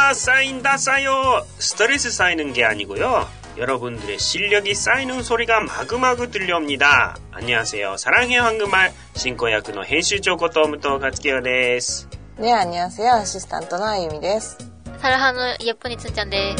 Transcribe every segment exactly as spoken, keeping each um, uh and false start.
자, 쌓인다 쌓여. 스트레스 쌓이는 게 아니고요. 여러분들의 실력이 쌓이는 소리가 마구마구 들려옵니다. 안녕하세요. 사랑해 한국말 신고야쿠의編集長こと武藤勝清です。 ね、안녕하세요. 아시스탄트のあゆみです。 サラハのイヤポニつんちゃんです。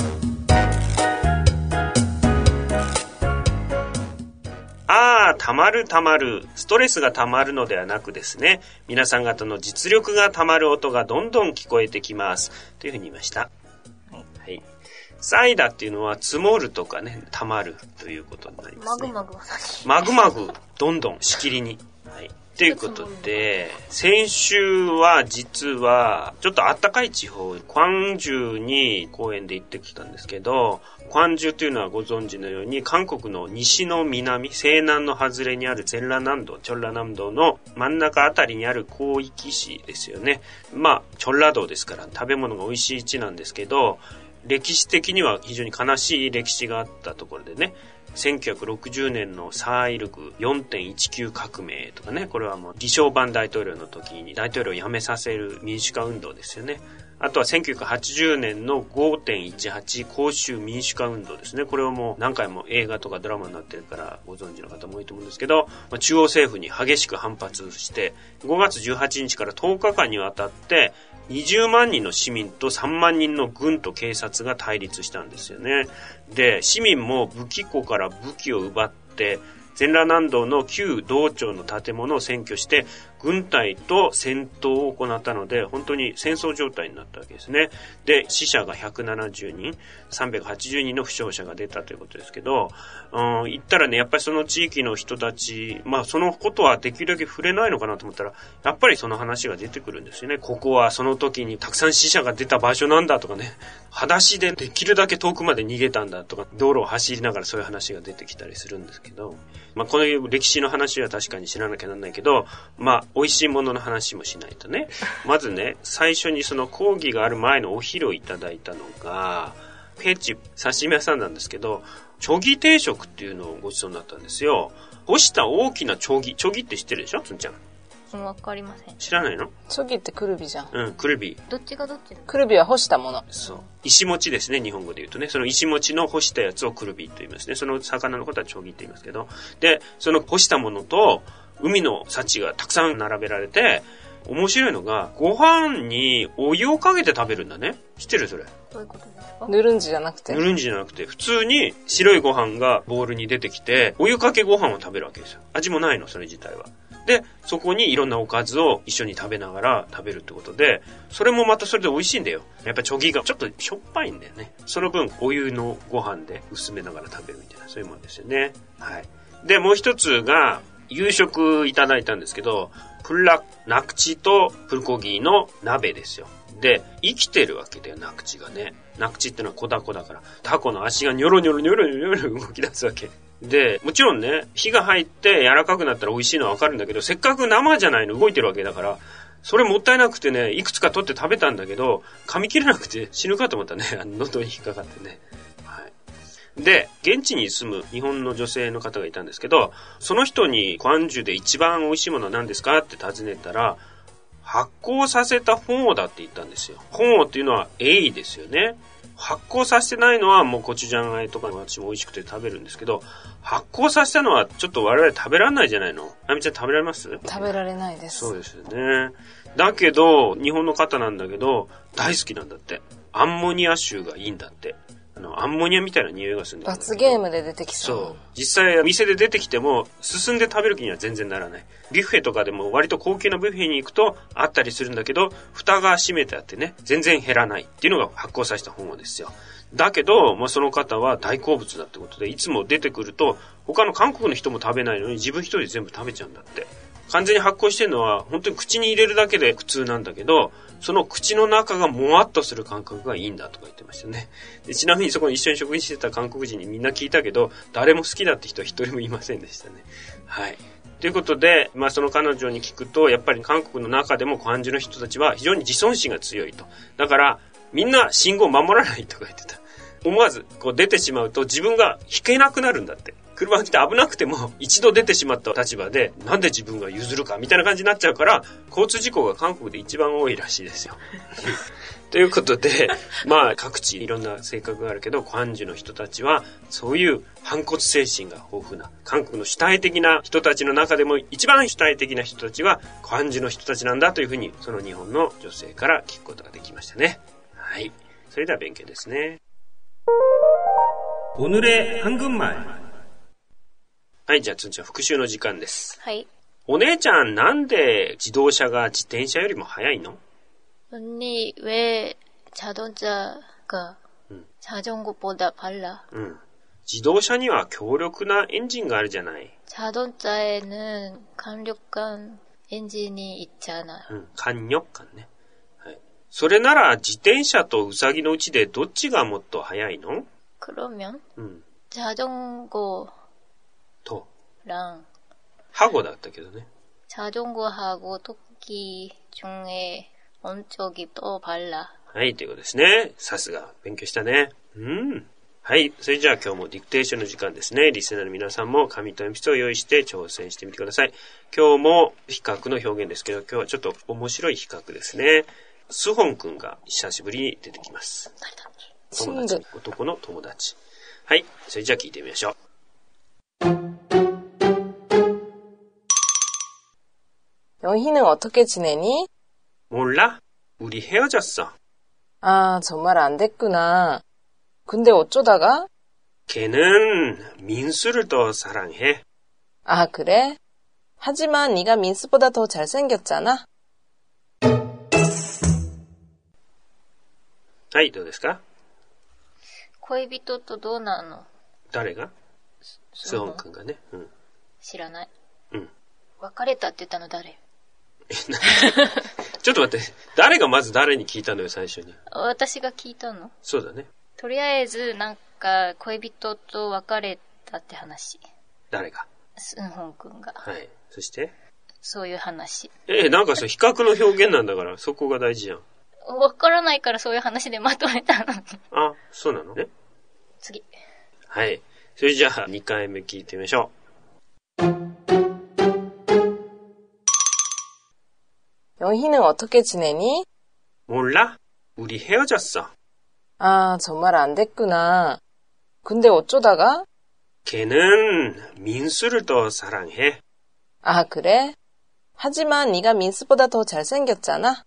ああ、たまるたまる。ストレスがたまるのではなくですね、皆さん方の実力がたまる音がどんどん聞こえてきます。というふうに言いました。はい。はい。サイダっていうのは積もるとかね、たまるということになりますね。 マグマグは何？ マグマグ、どんどんしきりに。はい。ということで、先週は実はちょっと暖かい地方、光州に公園で行ってきたんですけど、光州というのはご存知のように韓国の西の南、西南の外れにあるチェンラ南道、チョンラ南道の真ん中あたりにある広域市ですよね。まあ、チョンラ道ですから食べ物が美味しい地なんですけど、歴史的には非常に悲しい歴史があったところでね、せんきゅうひゃくろくじゅうねんのサーイルグ よんてんいちきゅう 革命とかね、これはもう李承晩大統領の時に大統領を辞めさせる民主化運動ですよね。あとはせんきゅうひゃくはちじゅうねんの ごてんいちはち 光州民主化運動ですね。これはもう何回も映画とかドラマになってるからご存知の方も多いと思うんですけど、中央政府に激しく反発してごがつじゅうはちにちからとおかかんにわたってにじゅうまんにんの市民とさんまんにんの軍と警察が対立したんですよね。で、市民も武器庫から武器を奪ってチェンラ南道の旧道庁の建物を占拠して軍隊と戦闘を行ったので本当に戦争状態になったわけですね。で、死者がひゃくななじゅうにん、さんびゃくはちじゅうにんの負傷者が出たということですけど、うん、言ったらね、やっぱりその地域の人たち、まあそのことはできるだけ触れないのかなと思ったら、やっぱりその話が出てくるんですよね。ここはその時にたくさん死者が出た場所なんだとかね、裸足でできるだけ遠くまで逃げたんだとか、道路を走りながらそういう話が出てきたりするんですけど、まあこういう歴史の話は確かに知らなきゃなんないけど、まあ美味しいものの話もしないとね。まずね、最初にその講義がある前のお昼をいただいたのが、ペチ刺身屋さんなんですけど、チョギ定食っていうのをごちそうになったんですよ。干した大きなチョギ。チョギって知ってるでしょ、つんちゃん。 わかりません。 知らないの？ チョギってクルビじゃん。 うん、クルビ。 どっちがどっちだ？ クルビは干したもの。 そう。石餅ですね、日本語で言うとね。その石餅の干したやつをクルビと言いますね。その魚のことはチョギって言いますけど。で、その干したものと海の幸がたくさん並べられて、面白いのが、ご飯にお湯をかけて食べるんだね。知ってるそれ？ どういうことですか？ ヌルンジじゃなくて。 ヌルンジじゃなくて、普通に白いご飯がボウルに出てきて、お湯かけご飯を食べるわけですよ。味もないの、それ自体は。で、そこにいろんなおかずを一緒に食べながら食べるってことで、それもまたそれで美味しいんだよ。やっぱチョギがちょっとしょっぱいんだよね。その分、お湯のご飯で薄めながら食べるみたいな、そういうもんですよね。はい。で、もう一つが、夕食いただいたんですけど、プラナクチとプルコギの鍋ですよ。で、生きてるわけだよ、ナクチがね。ナクチってのは小ダコだから、タコの足がニョロニョロニョロニョロニョロ動き出すわけ。で、もちろんね、火が入って柔らかくなったら美味しいのはわかるんだけど、せっかく生じゃないの動いてるわけだから、それもったいなくてね、いくつか取って食べたんだけど、噛み切れなくて死ぬかと思ったね。喉に引っかかってね。で、現地に住む日本の女性の方がいたんですけど、その人に光州で一番美味しいものは何ですかって尋ねたら、発酵させたフォーだって言ったんですよ。フォーっていうのはエイですよね。発酵させてないのはもうコチュジャンあえとか私も美味しくて食べるんですけど、発酵させたのはちょっと我々食べられないじゃないの。あみちゃん食べられます？ 食べられないです。 そうですよね。だけど、日本の方なんだけど、大好きなんだって。アンモニア臭がいいんだって。あの、アンモニアみたいな匂いがするんだよ。 罰ゲームで出てきそう。 そう。実際、店で出てきても、進んで食べる気には全然ならない。ビュッフェとかでも割と高級なビュッフェに行くとあったりするんだけど、蓋が閉めてあってね、全然減らないっていうのが発酵させた本ですよ。だけど、まあ、その方は大好物だってことで、いつも出てくると、他の韓国の人も食べないのに自分一人で全部食べちゃうんだって。完全に発酵してるのは本当に口に入れるだけで苦痛なんだけど、その口の中がもわっとする感覚がいいんだとか言ってましたね。で、ちなみにそこに一緒に食事してた韓国人にみんな聞いたけど、誰も好きだって人は一人もいませんでしたね。はい。ということで、まあその彼女に聞くと、やっぱり韓国の中でも光州の人たちは非常に自尊心が強いと。だからみんな信号を守らないとか言ってた。思わずこう出てしまうと自分が引けなくなるんだって。車が来て危なくても一度出てしまった立場でなんで自分が譲るかみたいな感じになっちゃうから、交通事故が韓国で一番多いらしいですよ。 ということで、まあ各地いろんな性格があるけど、クァンジュの人たちはそういう反骨精神が豊富な、韓国の主体的な人たちの中でも一番主体的な人たちはクァンジュの人たちなんだというふうに、その日本の女性から聞くことができましたね。はい。それでは勉強ですね。오늘의 한국말。はい、じゃあつんちゃん復習の時間です。 はい。 お姉ちゃんなんで自動車が自転車よりも速いの？ 언니 왜 자동차가 응. 자전거보다 빨라? 응. 自動車には強力なエンジンがあるじゃない。 자동차에는 강력한 엔진이 있잖아. 응, 강력한ね。はい。それなら自転車とウサギのうちでどっちがもっと速いの？ 그러면 응. 자전거랑 と하고だったけどね。 자전거하고 토끼 중에 어느 쪽이 더 빨라? はい、ということですね。さすが勉強したね。うん。はい、それじゃあ今日もディクテーションの時間ですね。リスナーの皆さんも紙と鉛筆を用意して挑戦してみてください。今日も比較の表現ですけど、今日はちょっと面白い比較ですね。スホンくんが久しぶりに出てきます。 誰だっけ？ 友達、男の友達。はい、それじゃあ聞いてみましょう。 영희는 어떻게 지내니? 몰라? 우리 헤어졌어. 아, 정말 안 됐구나. 근데 어쩌다가? 걔는 민수를 더 사랑해. 아, 그래? 하지만 네가 민수보다 더 잘생겼잖아. はい、どうですか？ 恋人とどうなの？ 誰が？スホンくんがね。うん。 知らない。 うん。 別れたって言ったの誰？ ちょっと待って。誰がまず誰に聞いたのよ、最初に。 私が聞いたの？ そうだね。 とりあえず、なんか、恋人と別れたって話。 誰が？ スンホンくんが。 はい。そしてそういう話。 え、なんかそう、比較の表現なんだから、そこが大事じゃん。 わからないからそういう話でまとめたのに。 あ、そうなのね。 次。 はい。それじゃあ、にかいめ聞いてみましょう。 영희는 어떻게 지내니? 몰라? 우리 헤어졌어. 아, 정말 안 됐구나. 근데 어쩌다가? 걔는 민수를 더 사랑해. 아, 그래? 하지만 네가 민수보다 더 잘생겼잖아.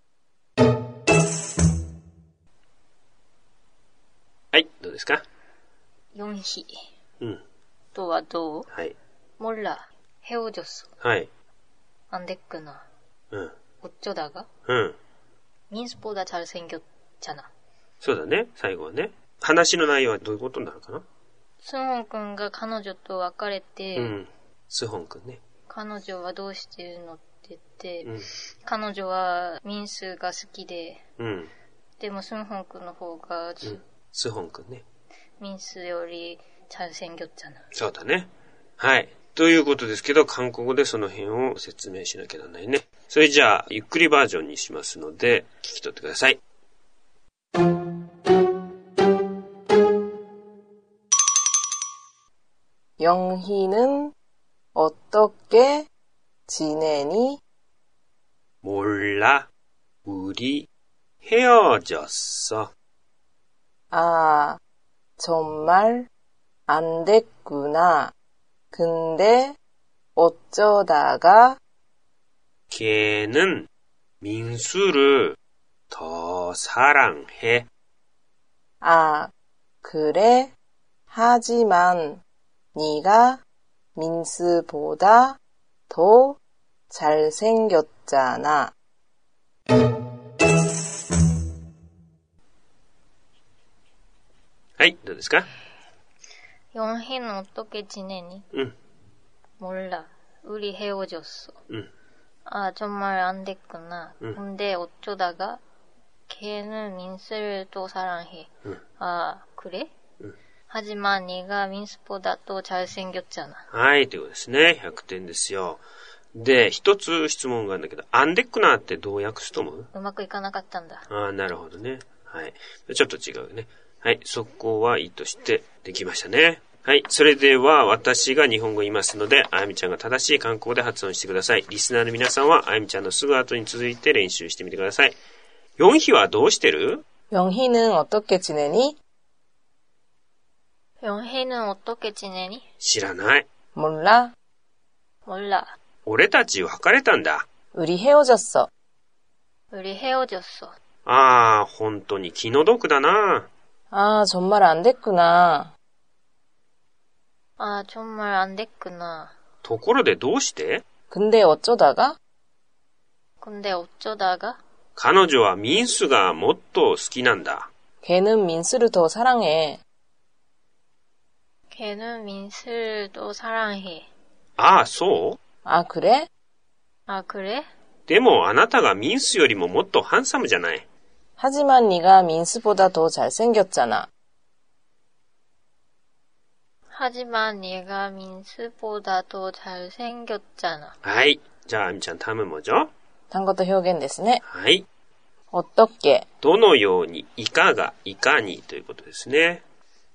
はい、どうですか？ ヨンヒ。 うん。 とはどう？ はい。 몰라。헤어졌어。 はい。 안 됐구나。 うん。 어쩌다가？ うん。 민수보다 잘생겼잖아。 そうだね、最後はね。話の内容はどういうことになるかな？ スホンくんが彼女と別れて、 うん。スホンくんね。 彼女はどうしてるのって言って、 うん、 彼女はミンスが好きで、 うん、 でもスンホンくんの方が、うん、 スホンくんね。 ミンスより잘생겼잖아。 そうだね。はい。ということですけど、韓国語でその辺を説明しなきゃならないね。それじゃあ、ゆっくりバージョンにしますので、聞き取ってください。 영희는 어떻게 지내니? 몰라. 우리 헤어졌어. 아, 정말 안 됐구나. 근데 어쩌다가? 걔는 민수를 더 사랑해. 아, 그래? 하지만 네가 민수보다 더 잘생겼잖아. はい、どうですか？ 영희는 어떻게 지내니? 응. 몰라. 우리 헤어졌어. 응. 아, 정말 안 됐구나. 응. 근데 어쩌다가 걔는 민수를 또 사랑해. 응. 아, 그래? 응. 하지만 네가 민수보다 또 잘생겼잖아. はい、ということですね。ひゃくてんですよ。で、一つ質問があるんだけど、アンデックナーってどう訳すと思う？ うまくいかなかったんだ。 ああ、なるほどね。はい。ちょっと違うね。はい、そこはいいとしてできましたね。はい、それでは私が日本語言いますので、あやみちゃんが正しい韓国語で発音してください。リスナーの皆さんはあやみちゃんのすぐ後に続いて練習してみてください。 영희はどうしてる? 영희는 어떻게 지내니? 영희는 어떻게 지내니? 知らない。 몰라. 몰라. 俺たち別れたんだ。 우리 헤어졌어. 우리 헤어졌어. ああ、本当に気の毒だな。 아, 정말 안 됐구나. 아, 정말 안 됐구나. ところでどうして? 근데 어쩌다가? 근데 어쩌다가? 彼女はミンスがもっと好きなんだ。 걔는 민수를 더 사랑해. 걔는 민수를 더 사랑해. ああ、そう? 아, 그래? 아, 그래? でもあなたがミンスよりももっとハンサムじゃない。 하지만 네가 민수보다 더 잘생겼잖아. 하지만 네가 민수보다 더 잘생겼잖아. はい。じゃあ、あみちゃん、タムもじょ? 단것도表現ですね。 はい。 어떻게? どのように、いかが、いかにということですね。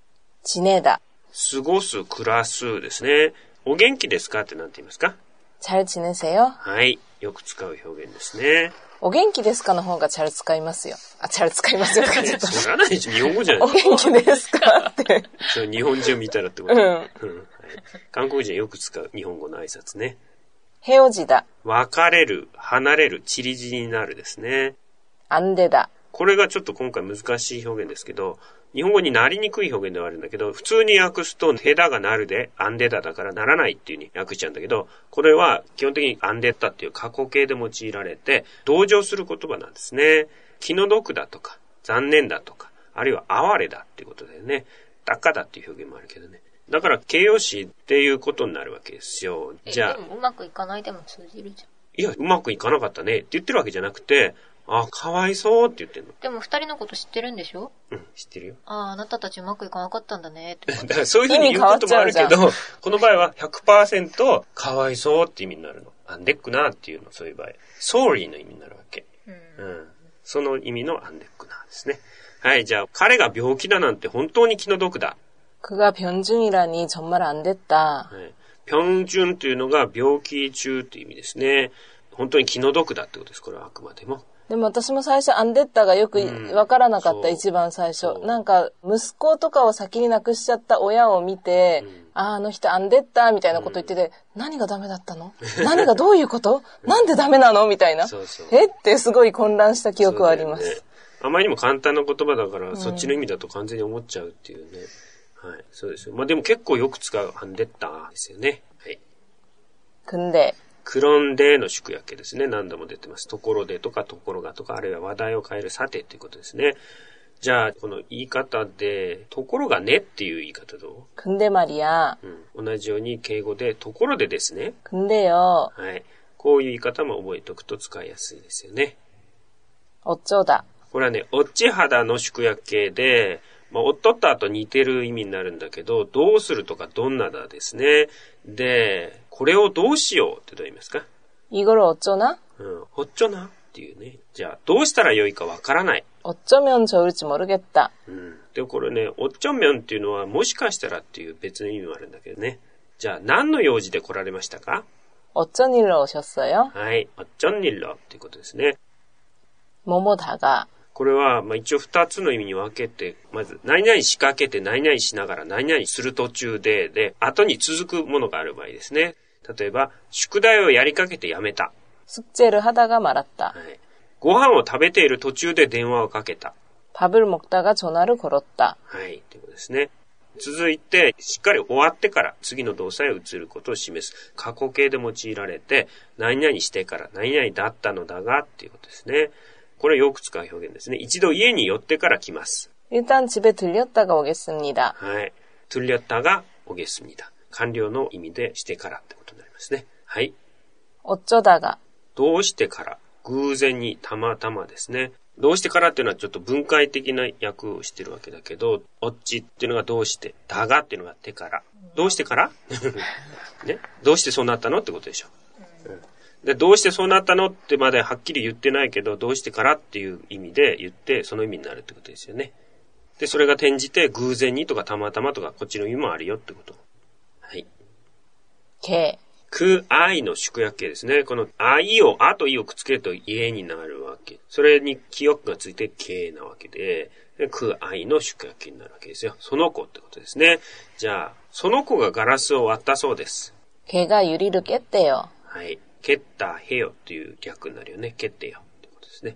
지내다. 過ごす、暮らすですね。お元気ですかって何て言いますか? 잘 지내세요? はい。よく使う表現ですね。 お元気ですかの方が잘使いますよ。あ、잘使いますよ。ちょっと知らないでしょ。日本語じゃない。 お元気ですかって。 それ日本人を見たらってこと。 うん。 うん、はい。韓国人よく使う日本語の挨拶ね。 헤어지다. 別れる、離れる、散り散りになるですね。 안되다. これがちょっと今回難しい表現ですけど、日本語になりにくい表現ではあるんだけど、普通に訳すと、ヘダがなるで、アンデダだからならないっていう風に訳しちゃうんだけど、これは基本的にアンデッタっていう過去形で用いられて、同情する言葉なんですね。気の毒だとか、残念だとか、あるいは哀れだっていうことだよね。だかだっていう表現もあるけどね。だから形容詞っていうことになるわけですよ。じゃあ。 でもうまくいかないでも通じるじゃん。 いや、うまくいかなかったねって言ってるわけじゃなくて、あ、かわいそうって言ってんの。 でも二人のこと知ってるんでしょ？ うん、知ってるよ。 ああ、あなたたちうまくいかなかったんだねって。 だからそういうふうに言うこともあるけど、この場合は ひゃくパーセント かわいそうって意味になるの。アンデックナーっていうの、そういう場合。sorry の意味になるわけ。うん。うん、その意味のアンデックナーですね。はい、じゃあ、彼が病気だなんて本当に気の毒だ。 그가 병중이라니 정말 안 됐다. はい。병중というのが病気中という意味ですね。本当に気の毒だってことです。これはあくまでも。 でも私も最初アンデッタがよくわからなかった、うん、一番最初。なんか息子とかを先に亡くしちゃった親を見て、うん、あ, あの人アンデッタみたいなこと言ってて、うん、何がダメだったの何がどういうことなんでダメなのみたいな。そうそうえってすごい混乱した記憶はあります。ね、 あまりにも簡単な言葉だから、うん、そっちの意味だと完全に思っちゃうっていうね。はい、そうですよ。まあでも結構よく使うアンデッタですよね。はい。 근데 クロンデの縮訳ですね。何度も出てます。ところでとかところがとか、あるいは話題を変えるさてということですね。じゃあ、この言い方で、ところがねっていう言い方どう？ 근데 말이야。 うん。同じように敬語で、ところでですね。 근데요。 はい。こういう言い方も覚えておくと使いやすいですよね。 어쩌다。 これはね、おっち肌の縮約形で、まあ、おっとったと似てる意味になるんだけど、どうするとかどんなだですね。で、これをどうしようってどう言いますか？ 이걸 어쩌나? うん、おっちょなっていうね。じゃあ、どうしたらよいかわからない。 어쩌면 좋을지 모르겠다. うん。で、これね、おっちょみょんっていうのはもしかしたらっていう別の意味もあるんだけどね。じゃあ、何の用事で来られましたか？ 어쩐 일로 오셨어요? はい、おっちょんにろっていうことですね。 뭐뭐다가 これは、まあ、一応二つの意味に分けて、まず、何々仕掛けて何々しながら何々する途中で、で、後に続くものがある場合ですね。例えば、宿題をやりかけてやめた。 숙제를 하다가 말았다. はい。ご飯を食べている途中で電話をかけた。 밥을 먹다가 전화를 걸었다. はい、ということですね。続いて、しっかり終わってから次の動作へ移ることを示す。過去形で用いられて、何々してから何々だったのだがっていうことですね。これよく使う表現ですね。一度家に寄ってから来ます。 일단 집에 들렸다가 오겠습니다. はい。들렸다가 오겠습니다. 完了の意味でしてからってことになりますね。はい。 어쩌다가 どうしてから、偶然にたまたまですね。どうしてからっていうのはちょっと文化的な訳をしてるわけだけど、おっちっていうのがどうして、だがっていうのがてから。どうしてからね、どうしてそうなったのってことでしょ。うんで、どうしてそうなったのってまではっきり言ってないけど、どうしてからっていう意味で言って、その意味になるってことですよね。で、それが転じて、偶然にとかたまたまとか、こっちの意味もあるよってこと。はい。 け、 く、あいの縮約形ですね。この、あいを、あといをくっつけると家になるわわけ。それに記憶がついて개なわけで、그 아이の宿泊になるわけですよ。その子ってことですね。じゃあ、その子がガラスを割ったそうです。 걔가 유리를 깼대요. はい。깼다 해요という逆になるよね。깼대요ってことですね。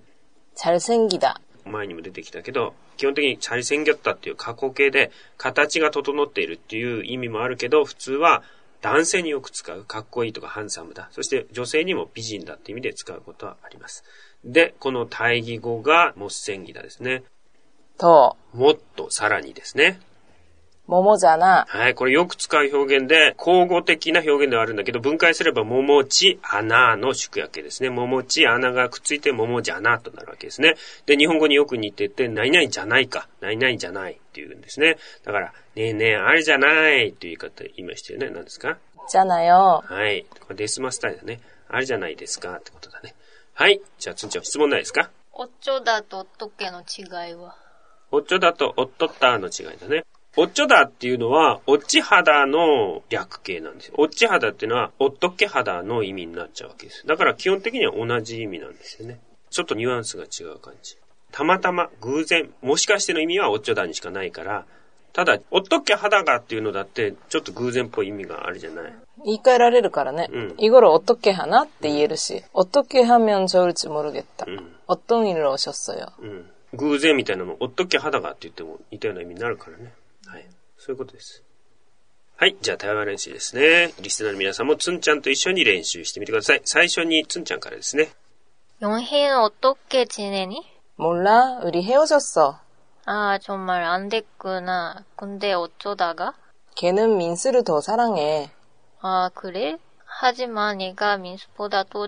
잘생기다. 前にも出てきたけど、基本的に잘생겼다っていう過去形で形が整っているっていう意味もあるけど、普通は男性によく使う。かっこいいとかハンサムだ。そして女性にも美人だって意味で使うことはあります。で、この対義語が못생기다ですね。 と、 もっとさらにですね。 桃じゃな。 はい、これよく使う表現で、口語的な表現ではあるんだけど、分解すれば、桃地穴の縮約形ですね。桃地穴がくっついて、桃じゃなとなるわけですね。で、日本語によく似てて、何々じゃないか、何々じゃないっていうんですね。だから、ねえねえ、あれじゃないっていう言い方言いましたよね。何ですか？ じゃなよ。 はい。これデスマスタイルだね。あれじゃないですかってことだね。はい。じゃあ、つんちゃん質問ないですか？ おっちょだとおっとけの違いは？ おっちょだとおっとったの違いだね。おっちょだっていうのは、おっち肌の略形なんですよ。おっち肌っていうのは、おっとっけ肌の意味になっちゃうわけです。だから基本的には同じ意味なんですよね。ちょっとニュアンスが違う感じ。たまたま、偶然、もしかしての意味はおっちょだにしかないから、ただ、おっとっけ肌がっていうのだって、ちょっと偶然っぽい意味があるじゃない。 言い換えられるからね。うん、이거를 어떻게 하나って言えるし、어떻게 하면 좋을지 모르겠다. 어떤 일을 오셨어요. うん。偶然みたいなの、おっとっけ肌がって言っても似たような意味になるからね。はい。そういうことです。はい。じゃあ、対話練習ですね。リスナーの皆さんもつんちゃんと一緒に練習してみてください。最初につんちゃんからですね。 영희는 어떻게 지내니? 몰라. 우리 헤어졌어. 아, 정말 안 됐구나. 근데 어쩌다가? 걔는 민수를 더 사랑해. 아, 그래? 하지만 네가 민수보다 더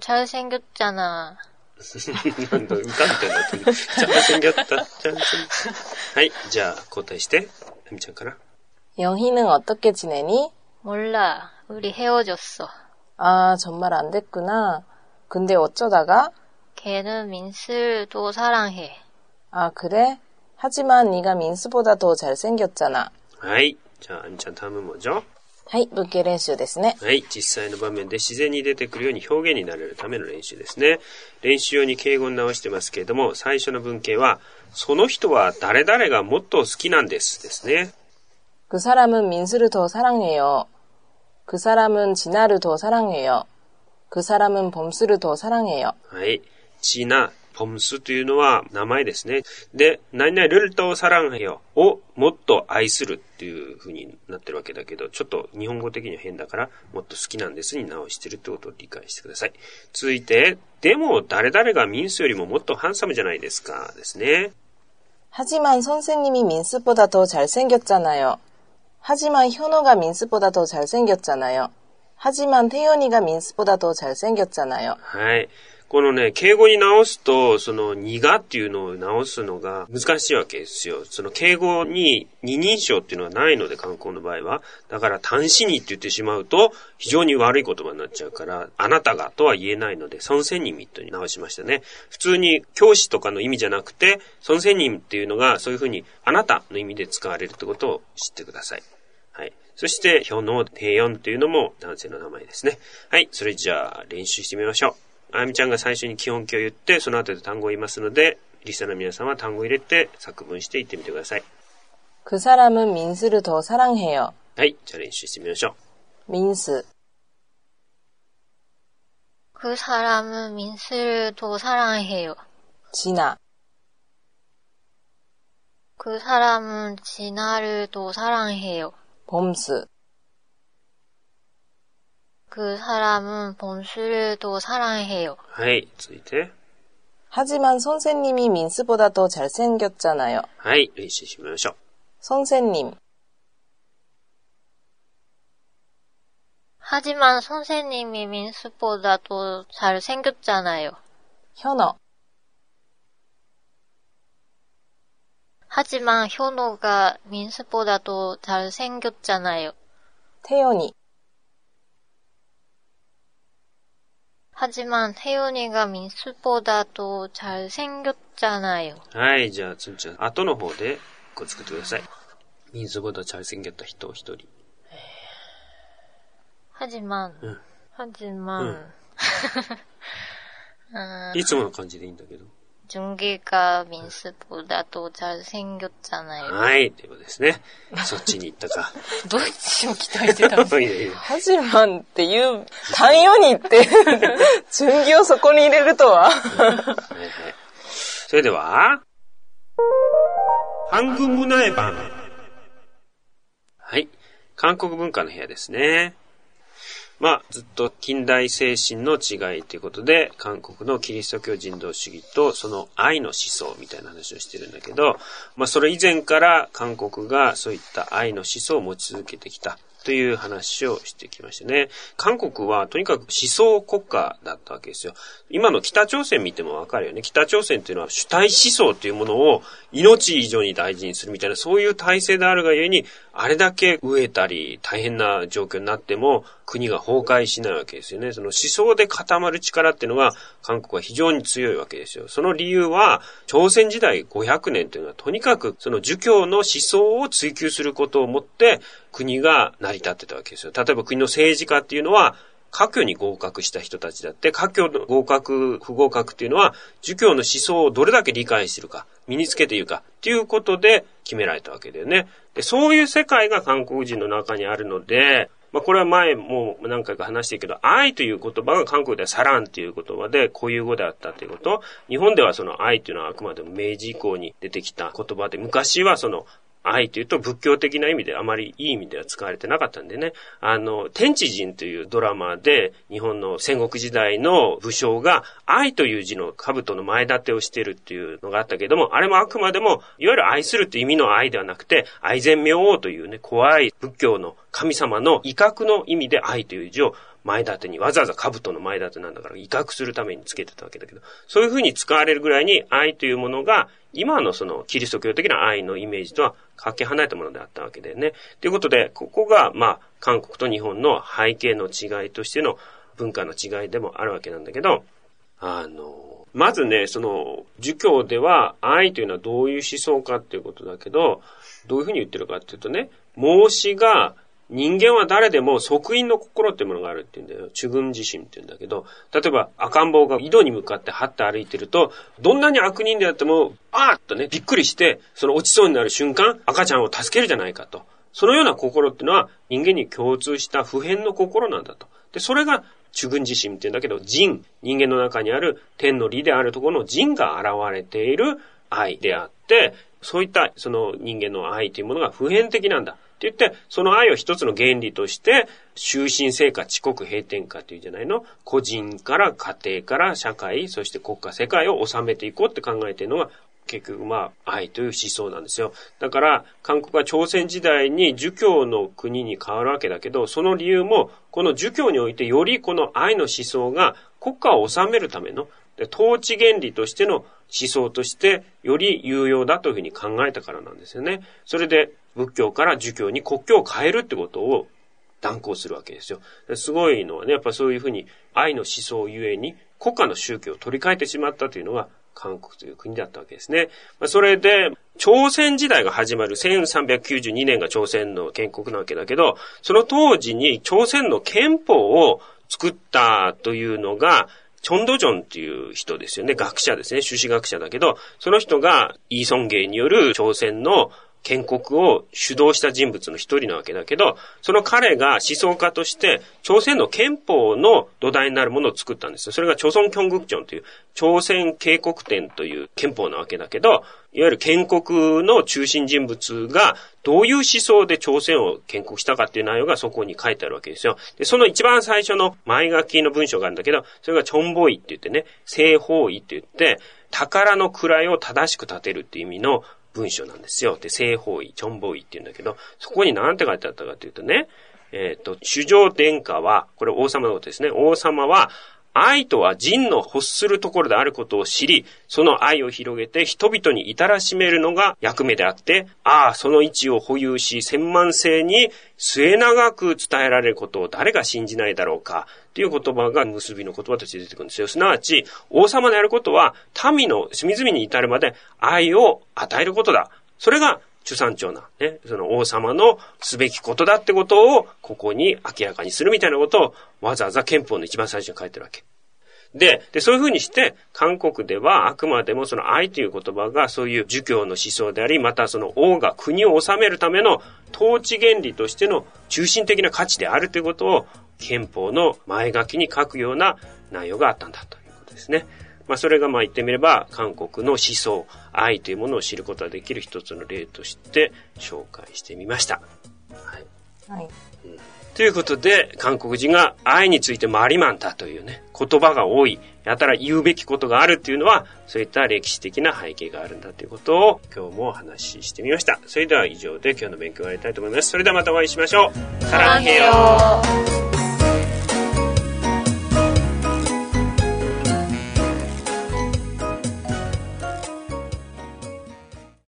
잘생겼잖아. なんだ、歌みたいになってる。잘생겼다. 잘생겼다. はい。じゃあ、交代して。あみちゃんから。 영희는 어떻게 지내니? 몰라. 우리 헤어졌어. 아, 정말 안 됐구나. 근데 어쩌다가? 걔는 민수를 더 사랑해. 아, 그래? 하지만 네가 민수보다 더 잘생겼잖아. はい。じゃあ、あみちゃん、ターム文字。 はい、文系練習ですね。 はい、実際の場面で自然に出てくるように表現になれるための練習ですね。練習用に敬語に直してますけれども、最初の文系は、その人は誰々がもっと好きなんですですね。 그 사람은 민수를 더 사랑해요. 그 사람은 진아를 더 사랑해요. 그 사람은 범수를 더 사랑해요. はい、ちな、ポムスというのは名前ですね。で、何々ルルとサランヘヨをもっと愛するっていう風になってるわけだけど、ちょっと日本語的には変だから、もっと好きなんですに直してるってことを理解してください。続いて、でも誰々がミンスよりももっとハンサムじゃないですかですね。 하지만 선생님이 민수보다 더 잘생겼잖아요. 하지만 현호가 민수보다 더 잘생겼잖아요. 하지만 태연이가 민수보다 더 잘생겼잖아요. はい。このね、敬語に直すと、その、にがっていうのを直すのが難しいわけですよ。その、敬語に二人称っていうのはないので、観光の場合は。だから、単子にって言ってしまうと、非常に悪い言葉になっちゃうから、あなたがとは言えないので、孫仙人ミットに直しましたね。普通に、教師とかの意味じゃなくて、孫仙人っていうのが、そういうふうに、あなたの意味で使われるってことを知ってください。はい。そして、ヒョノ、テヨンっていうのも男性の名前ですね。はい。それじゃあ、練習してみましょう。あみちゃんが最初に基本形を言って、その後で単語を言いますので、リスナーの皆さんは単語を入れて作文して言ってみてください。 그 사람은 민수를 더 사랑해요. はい。じゃあ練習してみましょう。민수. 그 사람은 민수를 더 사랑해요. 진아. 그 사람은 진아를 더 사랑해요. 범수. 그 사람은 범수를 더 사랑해요. はい、続いて。 하지만 선생님이 민수보다 더 잘생겼잖아요. はい、練習しましょう。 선생님. 하지만 선생님이 민수보다 더 잘생겼잖아요. 현호. 하지만 현호가 민수보다 더 잘생겼잖아요. 태연이. 하지만 태연이가 민수보다 더 잘생겼잖아요. はい、じゃあつんちゃん、後の方でこう作ってください。민수보다 잘생겼다人一人。 하지만, 응. 하지만, 응. いつもの感じでいいんだけど。 중개가 민수보다도 잘생겼잖아요. はい、ということですね。そっちに行ったか。 どっちを期待してたんですか？ いやいや 하지만っていう単語にって順義をそこに入れるとは。 はいはい、それでは、한국 문화의 방。はい。韓国文化の部屋ですね。まあ、ずっと近代精神の違いということで、韓国のキリスト教人道主義とその愛の思想みたいな話をしてるんだけど、まあ、それ以前から韓国がそういった愛の思想を持ち続けてきたという話をしてきましたね。韓国はとにかく思想国家だったわけですよ。今の北朝鮮見てもわかるよね。北朝鮮っていうのは主体思想というものを命以上に大事にするみたいな、そういう体制であるがゆえに、あれだけ飢えたり大変な状況になっても国が崩壊しないわけですよね。その思想で固まる力っていうのが韓国は非常に強いわけですよ。その理由は朝鮮時代ごひゃくねんというのはとにかくその儒教の思想を追求することをもって国が成り立ってたわけですよ。例えば国の政治家っていうのは科挙に合格した人たちだって、科挙の合格、不合格っていうのは、儒教の思想をどれだけ理解しているか、身につけているか、っていうことで決められたわけだよね。で、そういう世界が韓国人の中にあるので、まあこれは前も何回か話してるけど、愛という言葉が韓国ではサランっていう言葉で固有語であったということ。日本ではその愛というのはあくまでも明治以降に出てきた言葉で、昔はその愛というと仏教的な意味であまりいい意味では使われてなかったんでね。あの、天地人というドラマで日本の戦国時代の武将が愛という字の兜の前立てをしているっていうのがあったけども、あれもあくまでもいわゆる愛するという意味の愛ではなくて、愛善明王というね、怖い仏教の神様の威嚇の意味で愛という字を前立てに、わざわざ兜の前立てなんだから威嚇するためにつけてたわけだけど、そういう風に使われるぐらいに愛というものが今のそのキリスト教的な愛のイメージとはかけ離れたものであったわけだよね。ということで、ここがまあ韓国と日本の背景の違いとしての文化の違いでもあるわけなんだけど、あの、まずね、その儒教では愛というのはどういう思想かっていうことだけど、どういう風に言ってるかっていうとね、孟子が人間は誰でも即因の心っていうものがあるって言うんだよ。主軍自身って言うんだけど、例えば赤ん坊が井戸に向かって張って歩いてると、どんなに悪人であっても、あーっとね、びっくりして、その落ちそうになる瞬間、赤ちゃんを助けるじゃないかと。そのような心っていうのは人間に共通した普遍の心なんだと。で、それが主軍自身って言うんだけど、人、人間の中にある天の理であるところの人が現れている愛であって、そういったその人間の愛というものが普遍的なんだ。って言って、その愛を一つの原理として、終身成果、遅刻、閉店化っていうじゃないの。個人から家庭から社会、そして国家、世界を治めていこうって考えているのが、結局まあ、愛という思想なんですよ。だから、韓国は朝鮮時代に儒教の国に変わるわけだけど、その理由も、この儒教においてよりこの愛の思想が国家を治めるための、統治原理としての思想としてより有用だというふうに考えたからなんですよね。それで仏教から儒教に国教を変えるってことを断行するわけですよ。すごいのはね、やっぱそういうふうに愛の思想ゆえに国家の宗教を取り替えてしまったというのが韓国という国だったわけですね。それで朝鮮時代が始まるせんさんびゃくきゅうじゅうにねんが朝鮮の建国なわけだけど、その当時に朝鮮の憲法を作ったというのがチョンドジョンっていう人ですよね。学者ですね。朱子学者だけど、その人がイ・ソンゲイによる朝鮮の建国を主導した人物の一人なわけだけど、その彼が思想家として朝鮮の憲法の土台になるものを作ったんですよ。それが朝鮮建国庁という朝鮮建国典という憲法なわけだけど、いわゆる建国の中心人物がどういう思想で朝鮮を建国したかっていう内容がそこに書いてあるわけですよ。で、その一番最初の前書きの文章があるんだけど、それがチョンボイって言ってね、正方位って言って、宝の位を正しく立てるっていう意味の文章なんですよ。で、正方位、チョンボイって言うんだけど、そこに何て書いてあったかというとね、えっと、主上殿下は、これ王様のことですね。王様は、愛とは人の欲するところであることを知り、その愛を広げて人々に至らしめるのが役目であって、ああ、その位置を保有し、千万世に末長く伝えられることを誰が信じないだろうか、という言葉が結びの言葉として出てくるんですよ。すなわち、王様のやることは、民の隅々に至るまで愛を与えることだ。それが、主参長な、ね、その王様のすべきことだってことを、ここに明らかにするみたいなことを、わざわざ憲法の一番最初に書いてるわけ。 で、で、そういうふうにして、韓国ではあくまでもその愛という言葉がそういう儒教の思想であり、またその王が国を治めるための統治原理としての中心的な価値であるということを憲法の前書きに書くような内容があったんだということですね。まあそれがまあ言ってみれば韓国の思想、愛というものを知ることができる一つの例として紹介してみました。はい。はい。うん、ということで、韓国人が愛についてマリマンタというね、言葉が多い、やたら言うべきことがあるっていうのは、そういった歴史的な背景があるんだということを今日もお話ししてみました。それでは以上で今日の勉強を終わりたいと思います。それではまたお会いしましょう。サランヘヨー。